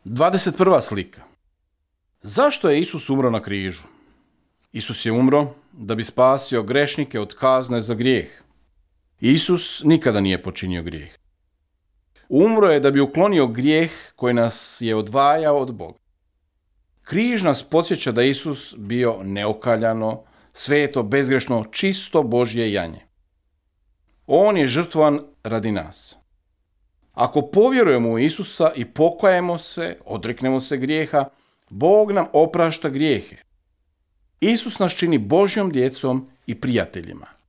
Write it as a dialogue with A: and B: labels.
A: 21. slika. Zašto je Isus umro na križu? Isus je umro da bi spasio grešnike od kazne za grijeh. Isus nikada nije počinio grijeh. Umro je da bi uklonio grijeh koji nas je odvajao od Boga. Križ nas podsjeća da je Isus bio neokaljano, sveto, bezgrešno, čisto Božje janje. On je žrtvovan radi nas. Ako povjerujemo u Isusa i pokajemo se, odreknemo se grijeha, Bog nam oprašta grijehe. Isus nas čini Božjom djecom i prijateljima.